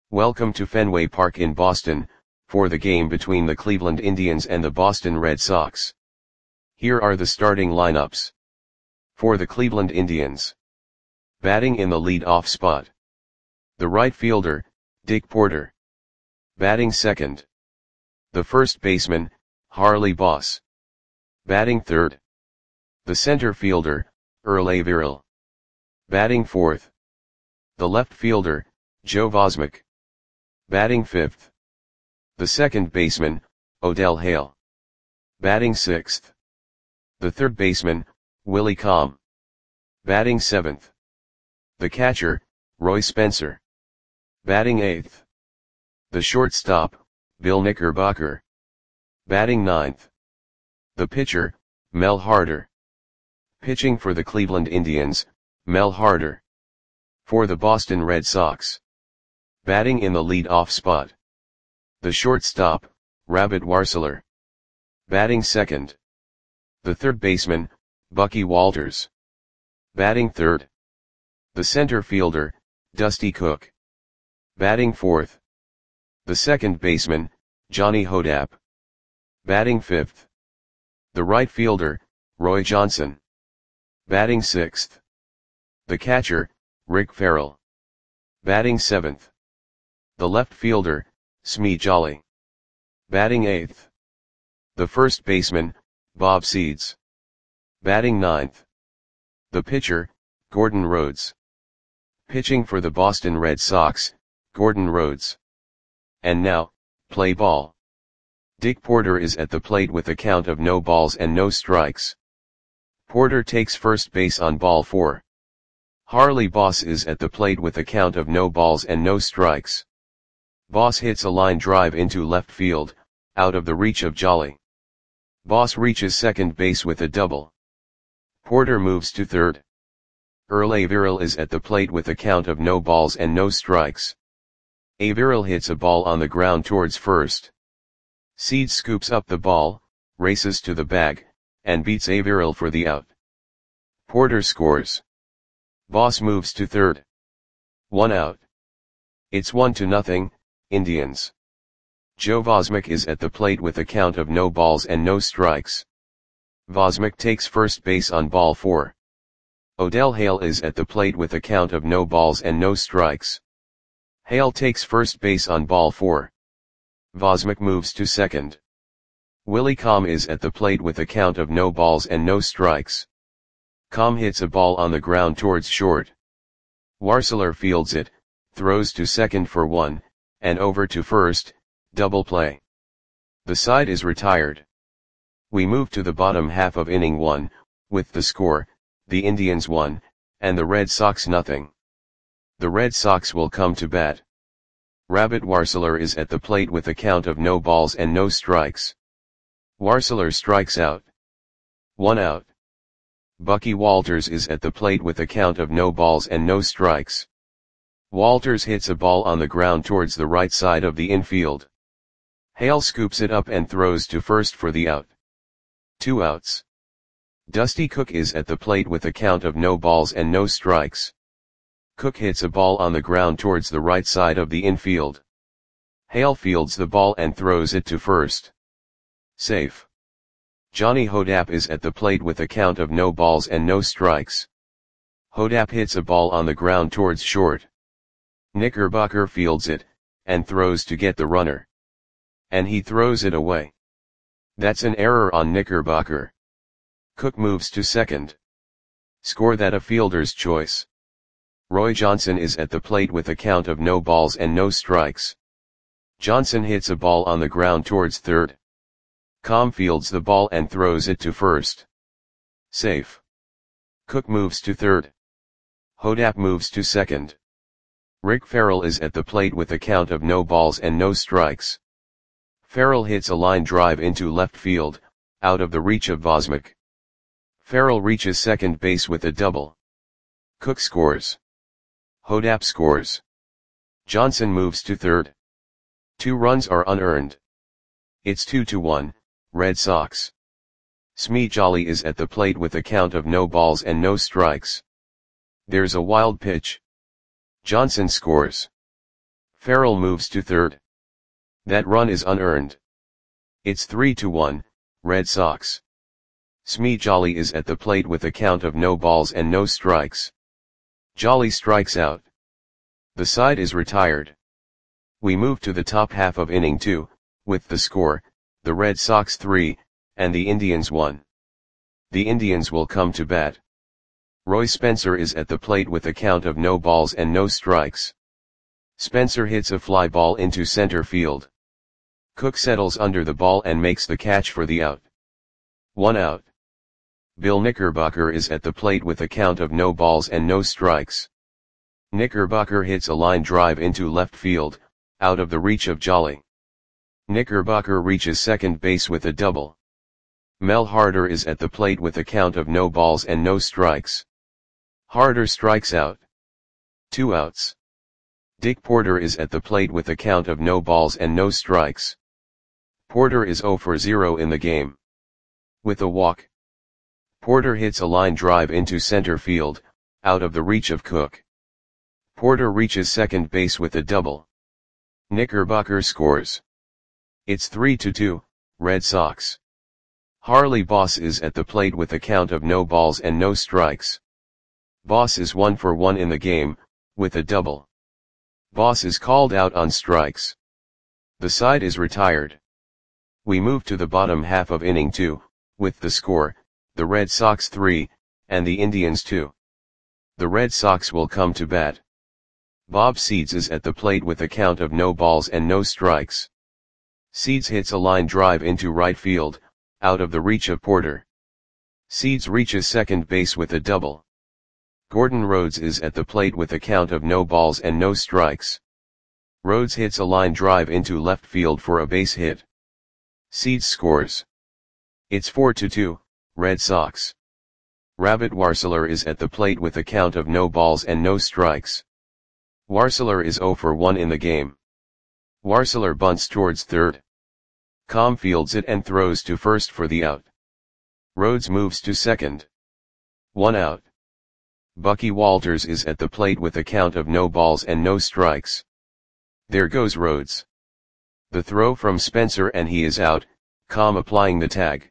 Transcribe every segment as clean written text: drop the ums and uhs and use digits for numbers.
Welcome to Fenway Park in Boston, for the game between the Cleveland Indians and the Boston Red Sox. Here are the starting lineups. For the Cleveland Indians. Batting in the lead-off spot. The right fielder, Dick Porter. Batting second. The first baseman, Harley Boss. Batting third. The center fielder, Earl Averill. Batting fourth. The left fielder, Joe Vosmek. Batting fifth. The second baseman, Odell Hale. Batting sixth. The third baseman, Willie Comm. Batting seventh. The catcher, Roy Spencer. Batting eighth. The shortstop, Bill Knickerbocker. Batting ninth. The pitcher, Mel Harder. Pitching for the Cleveland Indians, Mel Harder. For the Boston Red Sox. Batting in the lead-off spot. The shortstop, Rabbit Warseler. Batting second. The third baseman, Bucky Walters. Batting third. The center fielder, Dusty Cook. Batting fourth. The second baseman, Johnny Hodapp. Batting fifth. The right fielder, Roy Johnson. Batting sixth. The catcher, Rick Farrell. Batting seventh. The left fielder, Smee Jolly. Batting eighth. The first baseman, Bob Seeds. Batting ninth. The pitcher, Gordon Rhodes. Pitching for the Boston Red Sox, Gordon Rhodes. And now, play ball. Dick Porter is at the plate with a count of no balls and no strikes. Porter takes first base on ball 4. Harley Boss is at the plate with a count of no balls and no strikes. Boss hits a line drive into left field, out of the reach of Jolly. Boss reaches second base with a double. Porter moves to third. Earl Averill is at the plate with a count of no balls and no strikes. Averill hits a ball on the ground towards first. Seeds scoops up the ball, races to the bag, and beats Averill for the out. Porter scores. Boss moves to third. 1 out. It's 1-0, Indians. Joe Vosmek is at the plate with a count of no balls and no strikes. Vosmek takes first base on ball 4. Odell Hale is at the plate with a count of no balls and no strikes. Hale takes first base on ball 4. Vosmek moves to second. Willie Comm is at the plate with a count of no balls and no strikes. Comm hits a ball on the ground towards short. Warseler fields it, throws to second for 1, and over to first, double play. The side is retired. We move to the bottom half of inning 1, with the score, the Indians 1, and the Red Sox nothing. The Red Sox will come to bat. Rabbit Warseler is at the plate with a count of no balls and no strikes. Warseler strikes out. 1 out. Bucky Walters is at the plate with a count of no balls and no strikes. Walters hits a ball on the ground towards the right side of the infield. Hale scoops it up and throws to first for the out. 2 outs. Dusty Cook is at the plate with a count of no balls and no strikes. Cook hits a ball on the ground towards the right side of the infield. Hale fields the ball and throws it to first. Safe. Johnny Hodapp is at the plate with a count of no balls and no strikes. Hodapp hits a ball on the ground towards short. Knickerbocker fields it, and throws to get the runner. And he throws it away. That's an error on Knickerbocker. Cook moves to second. Score that a fielder's choice. Roy Johnson is at the plate with a count of no balls and no strikes. Johnson hits a ball on the ground towards third. Comm fields the ball and throws it to first. Safe. Cook moves to third. Hodapp moves to second. Rick Farrell is at the plate with a count of no balls and no strikes. Farrell hits a line drive into left field, out of the reach of Vosmek. Farrell reaches second base with a double. Cook scores. Hodapp scores. Johnson moves to third. 2 runs are unearned. It's 2-1, Red Sox. Smee Jolly is at the plate with a count of no balls and no strikes. There's a wild pitch. Johnson scores. Farrell moves to third. That run is unearned. It's 3-1, Red Sox. Smee Jolly is at the plate with a count of no balls and no strikes. Jolly strikes out. The side is retired. We move to the top half of inning 2, with the score, the Red Sox 3, and the Indians 1. The Indians will come to bat. Roy Spencer is at the plate with a count of no balls and no strikes. Spencer hits a fly ball into center field. Cook settles under the ball and makes the catch for the out. 1 out. Bill Knickerbocker is at the plate with a count of no balls and no strikes. Knickerbocker hits a line drive into left field, out of the reach of Jolly. Knickerbocker reaches second base with a double. Mel Harder is at the plate with a count of no balls and no strikes. Harder strikes out. 2 outs. Dick Porter is at the plate with a count of no balls and no strikes. Porter is 0 for 0 in the game. With a walk. Porter hits a line drive into center field, out of the reach of Cook. Porter reaches second base with a double. Knickerbocker scores. It's 3-2, Red Sox. Harley Boss is at the plate with a count of no balls and no strikes. Boss is 1 for 1 in the game, with a double. Boss is called out on strikes. The side is retired. We move to the bottom half of inning 2, with the score, the Red Sox 3, and the Indians 2. The Red Sox will come to bat. Bob Seeds is at the plate with a count of no balls and no strikes. Seeds hits a line drive into right field, out of the reach of Porter. Seeds reaches second base with a double. Gordon Rhodes is at the plate with a count of no balls and no strikes. Rhodes hits a line drive into left field for a base hit. Seeds scores. It's 4-2, Red Sox. Rabbit Warseler is at the plate with a count of no balls and no strikes. Warseler is 0 for 1 in the game. Warseler bunts towards third. Com fields it and throws to first for the out. Rhodes moves to second. 1 out. Bucky Walters is at the plate with a count of no balls and no strikes. There goes Rhodes. The throw from Spencer and he is out, Com applying the tag.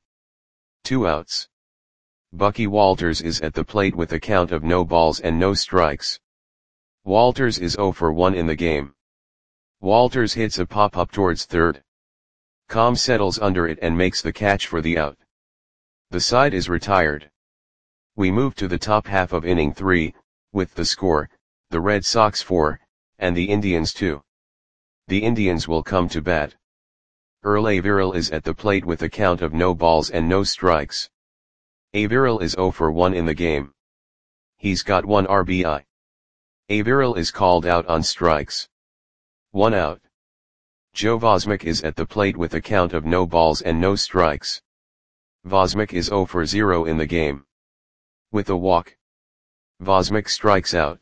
2 outs. Bucky Walters is at the plate with a count of no balls and no strikes. Walters is 0 for 1 in the game. Walters hits a pop-up towards third. Com settles under it and makes the catch for the out. The side is retired. We move to the top half of inning 3, with the score, the Red Sox 4, and the Indians 2. The Indians will come to bat. Earl Averill is at the plate with a count of no balls and no strikes. Averill is 0 for 1 in the game. He's got 1 RBI. Averill is called out on strikes. 1 out. Joe Vosmick is at the plate with a count of no balls and no strikes. Vosmick is 0 for 0 in the game. With a walk. Vosmick strikes out.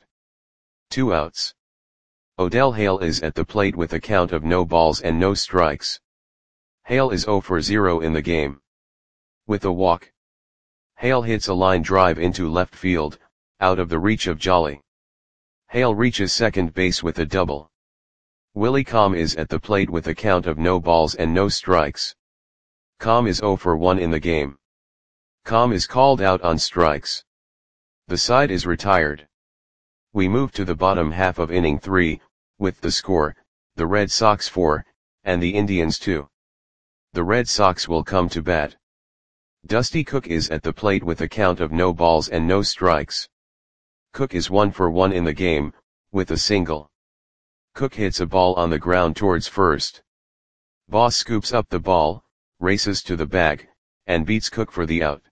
2 outs. Odell Hale is at the plate with a count of no balls and no strikes. Hale is 0 for 0 in the game. With a walk. Hale hits a line drive into left field, out of the reach of Jolly. Hale reaches second base with a double. Willie Com is at the plate with a count of no balls and no strikes. Com is 0 for 1 in the game. Com is called out on strikes. The side is retired. We move to the bottom half of inning 3, with the score, the Red Sox 4, and the Indians 2. The Red Sox will come to bat. Dusty Cook is at the plate with a count of no balls and no strikes. Cook is 1 for 1 in the game, with a single. Cook hits a ball on the ground towards first. Boss scoops up the ball, races to the bag, and beats Cook for the out.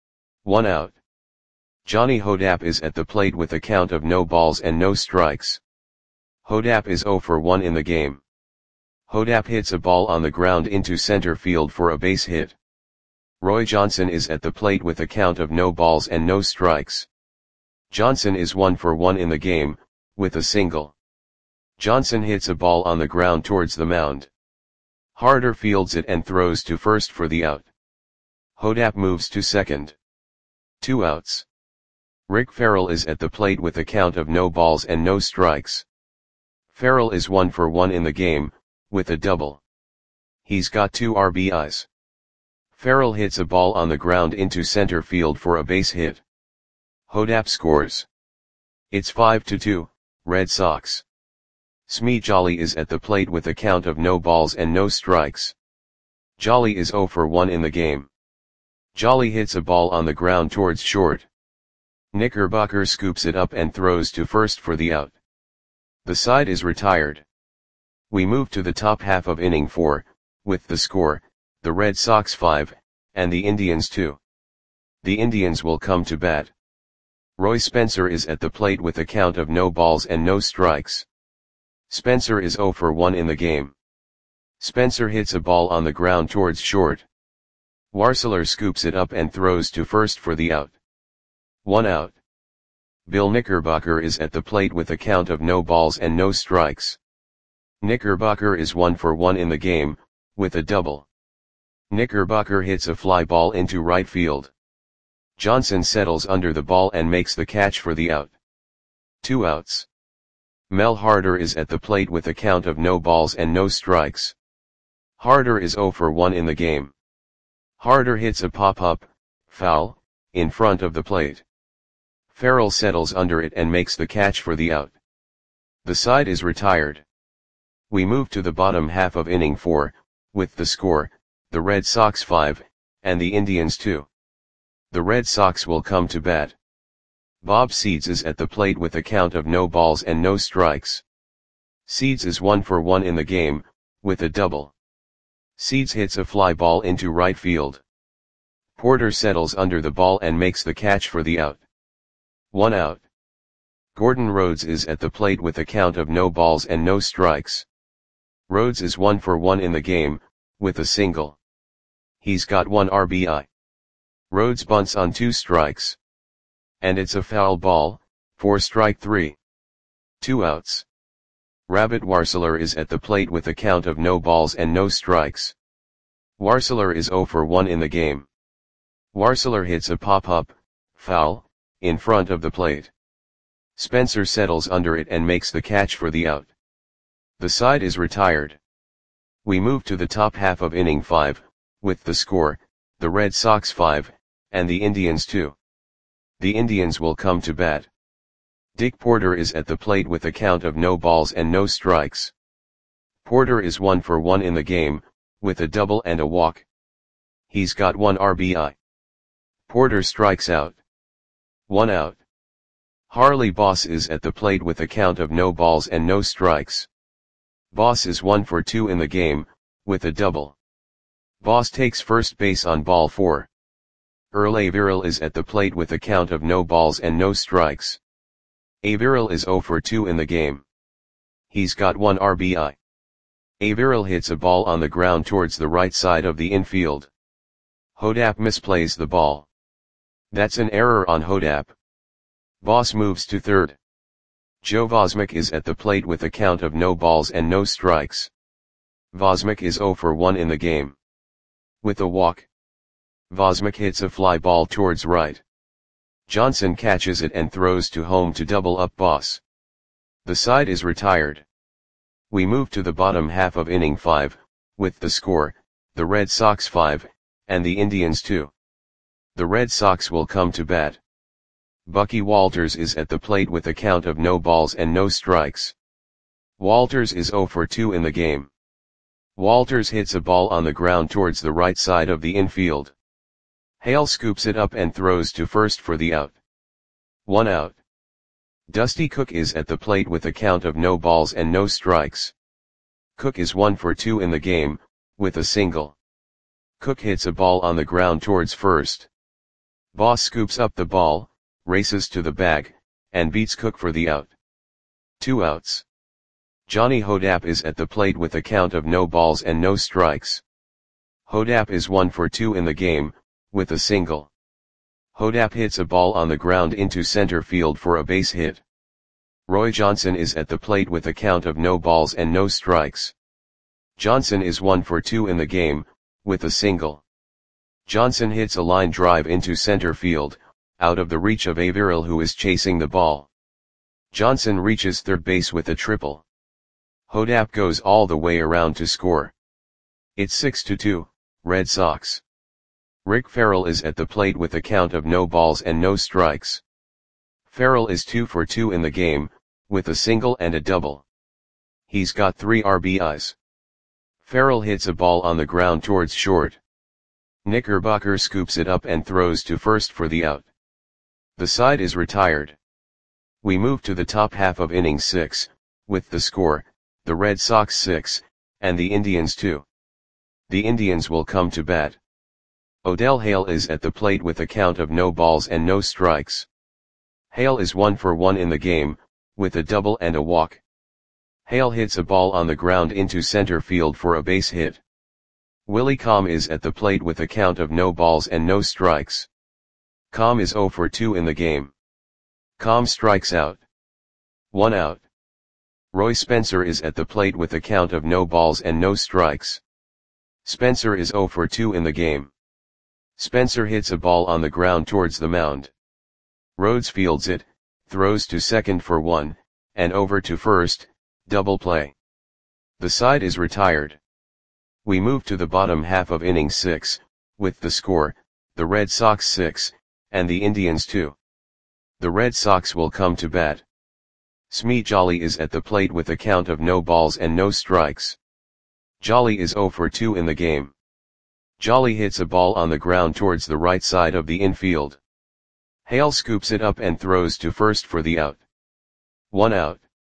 1 out. Johnny Hodap is at the plate with a count of no balls and no strikes. Hodap is 0 for 1 in the game. Hodap hits a ball on the ground into center field for a base hit. Roy Johnson is at the plate with a count of no balls and no strikes. Johnson is 1 for 1 in the game, with a single. Johnson hits a ball on the ground towards the mound. Harder fields it and throws to first for the out. Hodap moves to second. 2 outs. Rick Farrell is at the plate with a count of no balls and no strikes. Farrell is 1 for 1 in the game, with a double. He's got 2 RBIs. Farrell hits a ball on the ground into center field for a base hit. Hodap scores. It's 5-2, Red Sox. Smee Jolly is at the plate with a count of no balls and no strikes. Jolly is 0 for 1 in the game. Jolly hits a ball on the ground towards short. Knickerbocker scoops it up and throws to first for the out. The side is retired. We move to the top half of inning 4, with the score, the Red Sox 5, and the Indians 2. The Indians will come to bat. Roy Spencer is at the plate with a count of no balls and no strikes. Spencer is 0 for 1 in the game. Spencer hits a ball on the ground towards short. Warseler scoops it up and throws to first for the out. 1 out. Bill Knickerbocker is at the plate with a count of no balls and no strikes. Knickerbocker is 1 for 1 in the game, with a double. Knickerbocker hits a fly ball into right field. Johnson settles under the ball and makes the catch for the out. 2 outs. Mel Harder is at the plate with a count of no balls and no strikes. Harder is 0 for 1 in the game. Harder hits a pop-up, foul, in front of the plate. Farrell settles under it and makes the catch for the out. The side is retired. We move to the bottom half of inning 4, with the score, the Red Sox 5, and the Indians 2. The Red Sox will come to bat. Bob Seeds is at the plate with a count of no balls and no strikes. Seeds is 1 for 1 in the game, with a double. Seeds hits a fly ball into right field. Porter settles under the ball and makes the catch for the out. 1 out. Gordon Rhodes is at the plate with a count of no balls and no strikes. Rhodes is 1 for 1 in the game, with a single. He's got 1 RBI. Rhodes bunts on 2 strikes. And it's a foul ball, for strike 3. 2 outs. Rabbit Warseler is at the plate with a count of no balls and no strikes. Warseler is 0 for 1 in the game. Warseler hits a pop-up, foul, in front of the plate. Spencer settles under it and makes the catch for the out. The side is retired. We move to the top half of inning 5, with the score, the Red Sox 5, and the Indians 2. The Indians will come to bat. Dick Porter is at the plate with a count of no balls and no strikes. Porter is 1 for 1 in the game, with a double and a walk. He's got 1 RBI. Porter strikes out. 1 out. Harley Boss is at the plate with a count of no balls and no strikes. Boss is 1 for 2 in the game, with a double. Boss takes first base on ball 4. Earl Averill is at the plate with a count of no balls and no strikes. Averill is 0 for 2 in the game. He's got 1 RBI. Averill hits a ball on the ground towards the right side of the infield. Hodap misplays the ball. That's an error on Hodap. Boss moves to third. Joe Vosmick is at the plate with a count of no balls and no strikes. Vosmick is 0 for 1 in the game. With a walk. Vosmick hits a fly ball towards right. Johnson catches it and throws to home to double up Boss. The side is retired. We move to the bottom half of inning 5, with the score, the Red Sox 5, and the Indians 2. The Red Sox will come to bat. Bucky Walters is at the plate with a count of no balls and no strikes. Walters is 0 for 2 in the game. Walters hits a ball on the ground towards the right side of the infield. Hale scoops it up and throws to first for the out. 1 out. Dusty Cook is at the plate with a count of no balls and no strikes. Cook is 1 for 2 in the game, with a single. Cook hits a ball on the ground towards first. Boss scoops up the ball, races to the bag, and beats Cook for the out. 2 outs. Johnny Hodap is at the plate with a count of no balls and no strikes. Hodap is 1 for 2 in the game, with a single. Hodap hits a ball on the ground into center field for a base hit. Roy Johnson is at the plate with a count of no balls and no strikes. Johnson is 1 for 2 in the game, with a single. Johnson hits a line drive into center field, out of the reach of Averill who is chasing the ball. Johnson reaches third base with a triple. Hodap goes all the way around to score. It's 6-2, Red Sox. Rick Farrell is at the plate with a count of no balls and no strikes. Farrell is 2 for 2 in the game, with a single and a double. He's got 3 RBIs. Farrell hits a ball on the ground towards short. Knickerbocker scoops it up and throws to first for the out. The side is retired. We move to the top half of inning 6, with the score, the Red Sox 6, and the Indians 2. The Indians will come to bat. Odell Hale is at the plate with a count of no balls and no strikes. Hale is 1 for 1 in the game, with a double and a walk. Hale hits a ball on the ground into center field for a base hit. Willie Comm is at the plate with a count of no balls and no strikes. Comm is 0 for 2 in the game. Comm strikes out. 1 out. Roy Spencer is at the plate with a count of no balls and no strikes. Spencer is 0 for 2 in the game. Spencer hits a ball on the ground towards the mound. Rhodes fields it, throws to second for 1, and over to first, double play. The side is retired. We move to the bottom half of inning 6, with the score, the Red Sox 6, and the Indians 2. The Red Sox will come to bat. Smee Jolly is at the plate with a count of no balls and no strikes. Jolly is 0 for 2 in the game. Jolly hits a ball on the ground towards the right side of the infield. Hale scoops it up and throws to first for the out. 1 out.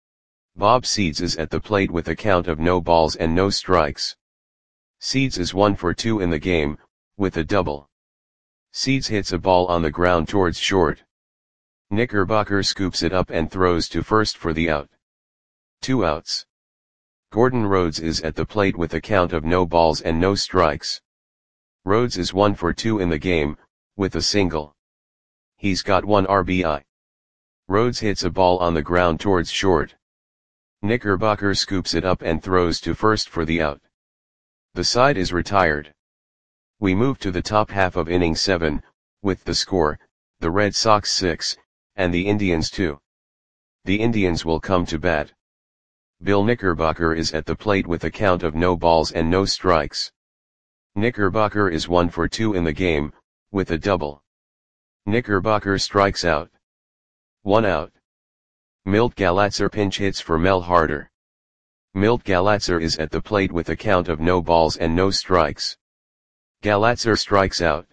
Bob Seeds is at the plate with a count of no balls and no strikes. Seeds is 1 for 2 in the game, with a double. Seeds hits a ball on the ground towards short. Knickerbocker scoops it up and throws to first for the out. 2 outs. Gordon Rhodes is at the plate with a count of no balls and no strikes. Rhodes is 1 for 2 in the game, with a single. He's got 1 RBI. Rhodes hits a ball on the ground towards short. Knickerbocker scoops it up and throws to first for the out. The side is retired. We move to the top half of inning 7, with the score, the Red Sox 6, and the Indians 2. The Indians will come to bat. Bill Knickerbocker is at the plate with a count of no balls and no strikes. Knickerbocker is 1 for 2 in the game, with a double. Knickerbocker strikes out. 1 out. Milt Galatzer pinch hits for Mel Harder. Milt Galatzer is at the plate with a count of no balls and no strikes. Galatzer strikes out.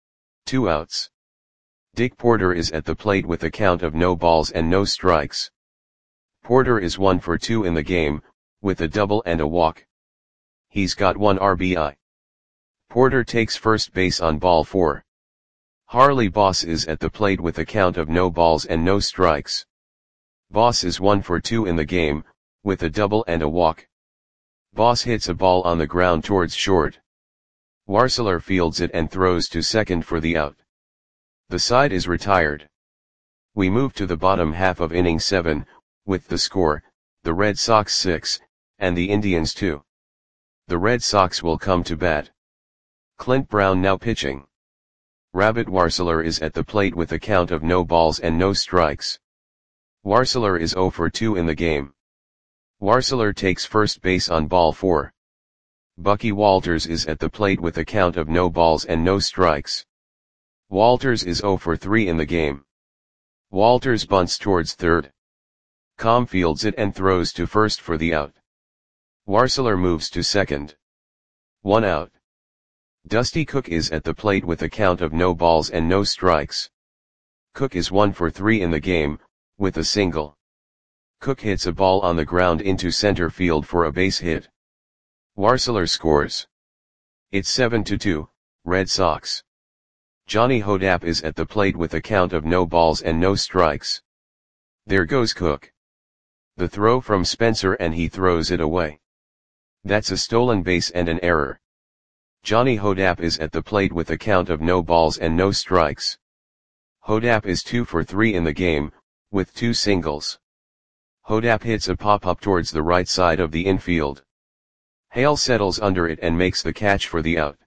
2 outs. Dick Porter is at the plate with a count of no balls and no strikes. Porter is 1 for 2 in the game, with a double and a walk. He's got 1 RBI. Porter takes first base on ball 4. Harley Boss is at the plate with a count of no balls and no strikes. Boss is 1 for 2 in the game, with a double and a walk. Boss hits a ball on the ground towards short. Warseler fields it and throws to second for the out. The side is retired. We move to the bottom half of inning 7, with the score, the Red Sox 6, and the Indians 2. The Red Sox will come to bat. Clint Brown now pitching. Rabbit Warseler is at the plate with a count of no balls and no strikes. Warseler is 0 for 2 in the game. Warseler takes first base on ball 4. Bucky Walters is at the plate with a count of no balls and no strikes. Walters is 0 for 3 in the game. Walters bunts towards third. Comm fields it and throws to first for the out. Warseler moves to second. 1 out. Dusty Cook is at the plate with a count of no balls and no strikes. Cook is 1 for 3 in the game, with a single. Cook hits a ball on the ground into center field for a base hit. Warseler scores. It's 7-2, Red Sox. Johnny Hodap is at the plate with a count of no balls and no strikes. There goes Cook. The throw from Spencer and he throws it away. That's a stolen base and an error. Johnny Hodap is at the plate with a count of no balls and no strikes. Hodap is 2 for 3 in the game, with 2 singles. Hodap hits a pop-up towards the right side of the infield. Hale settles under it and makes the catch for the out.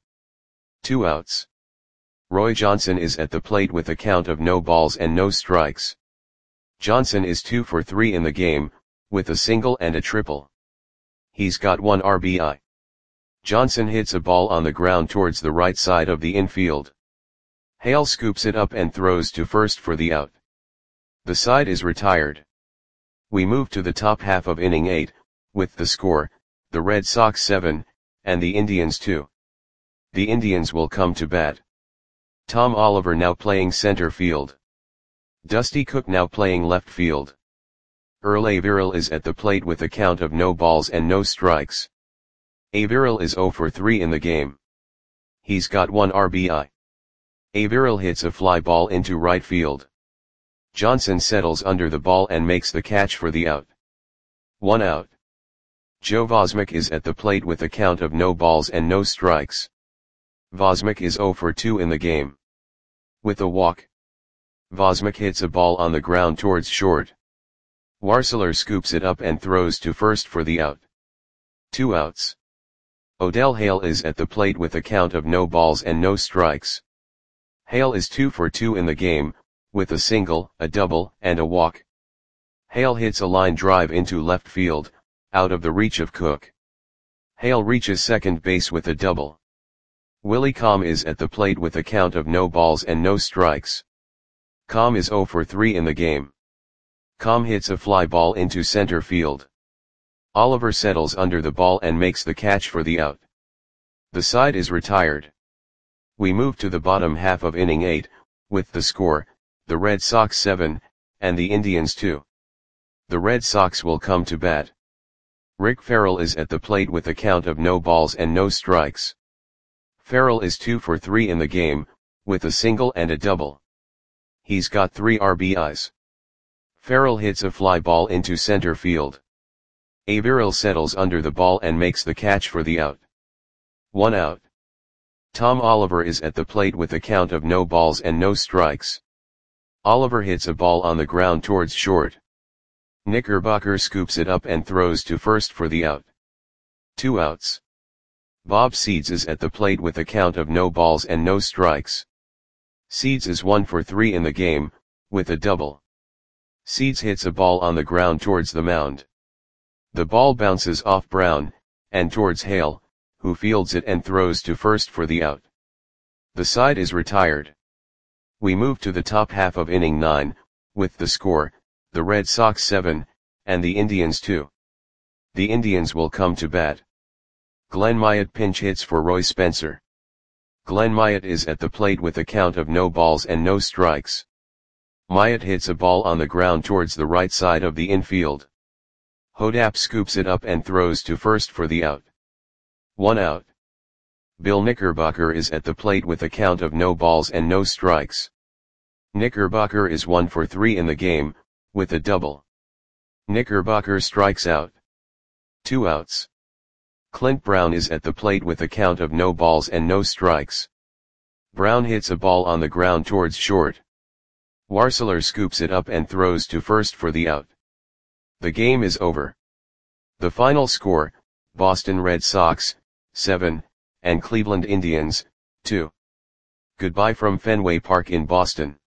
2 outs. Roy Johnson is at the plate with a count of no balls and no strikes. Johnson is 2 for 3 in the game, with a single and a triple. He's got 1 RBI. Johnson hits a ball on the ground towards the right side of the infield. Hale scoops it up and throws to first for the out. The side is retired. We move to the top half of inning 8, with the score, the Red Sox 7, and the Indians 2. The Indians will come to bat. Tom Oliver now playing center field. Dusty Cook now playing left field. Earl Averill is at the plate with a count of no balls and no strikes. Averill is 0 for 3 in the game. He's got 1 RBI. Averill hits a fly ball into right field. Johnson settles under the ball and makes the catch for the out. 1 out. Joe Vosmick is at the plate with a count of no balls and no strikes. Vosmick is 0 for 2 in the game. With a walk, Vosmick hits a ball on the ground towards short. Warseler scoops it up and throws to first for the out. 2 outs. Odell Hale is at the plate with a count of no balls and no strikes. Hale is 2 for 2 in the game, with a single, a double, and a walk. Hale hits a line drive into left field, out of the reach of Cook. Hale reaches second base with a double. Willie Comm is at the plate with a count of no balls and no strikes. Comm is 0 for 3 in the game. Comm hits a fly ball into center field. Oliver settles under the ball and makes the catch for the out. The side is retired. We move to the bottom half of inning 8, with the score, the Red Sox 7, and the Indians 2. The Red Sox will come to bat. Rick Farrell is at the plate with a count of no balls and no strikes. Farrell is 2 for 3 in the game, with a single and a double. He's got 3 RBIs. Farrell hits a fly ball into center field. Averill settles under the ball and makes the catch for the out. 1 out. Tom Oliver is at the plate with a count of no balls and no strikes. Oliver hits a ball on the ground towards short. Knickerbocker scoops it up and throws to first for the out. 2 outs. Bob Seeds is at the plate with a count of no balls and no strikes. Seeds is 1 for 3 in the game, with a double. Seeds hits a ball on the ground towards the mound. The ball bounces off Brown, and towards Hale, who fields it and throws to first for the out. The side is retired. We move to the top half of inning 9, with the score, the Red Sox 7, and the Indians 2. The Indians will come to bat. Glenn Myatt pinch hits for Roy Spencer. Glenn Myatt is at the plate with a count of no balls and no strikes. Myatt hits a ball on the ground towards the right side of the infield. Hodap scoops it up and throws to first for the out. 1 out. Bill Knickerbocker is at the plate with a count of no balls and no strikes. Knickerbocker is 1 for 3 in the game, with a double. Knickerbocker strikes out. 2 outs. Clint Brown is at the plate with a count of no balls and no strikes. Brown hits a ball on the ground towards short. Warseler scoops it up and throws to first for the out. The game is over. The final score, Boston Red Sox, 7, and Cleveland Indians, 2. Goodbye from Fenway Park in Boston.